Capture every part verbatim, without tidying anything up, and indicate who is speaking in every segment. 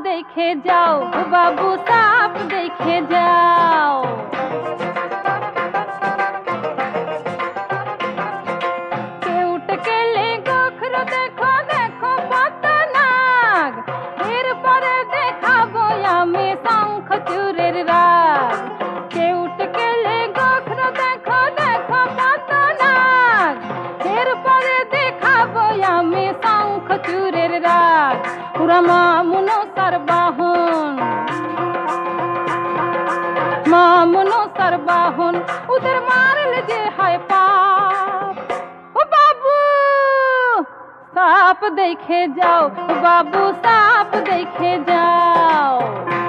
Speaker 1: देखे जाओ बाबू साफ देखे जाओ। केउट के ले गोखरो देखो देखो पतनाग एर परे देखाबो आमी शंख चूरेर राग। केउट के ले गोखरो देखो देखो पतनाग एर परे देखाबो आमी शंख चूरेर राग। पूरा मामुनो सरबाहुन मामुनो सरबाहुन उधर मारल जे है पाप। ओ बाबू साफ देखे जाओ बाबू साफ देखे जाओ।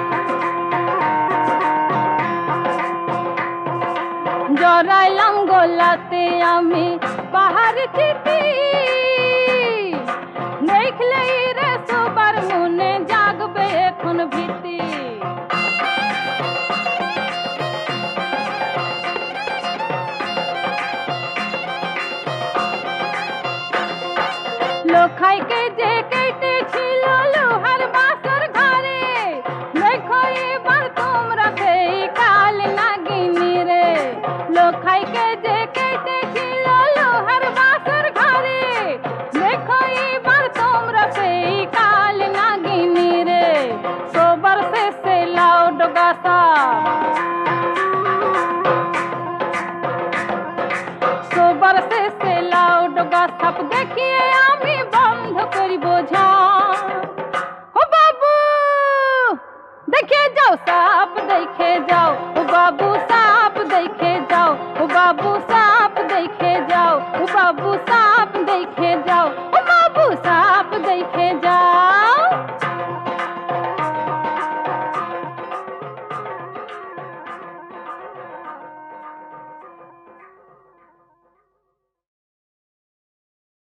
Speaker 1: जराइलाम गोलाते आमी पाहाड़ चिठी देखले रे सुबर मुने जागबे एखन भीति। लोखाई के जे केटे छिलो लोहार बासर घरे देखो एबार तोमरा से काल नागिनी रे। लोखाई के जे केटे छिलो लोहार बासर घरे देखो एबार तोमरा से काल नागिनी रे। सोबर से से लाओ डोगासा सोबर से से लाओ डोगा साप देखिए आमी बंध करिबो झाप। ओ बाबू देखे जाओ साप देखे जाओ।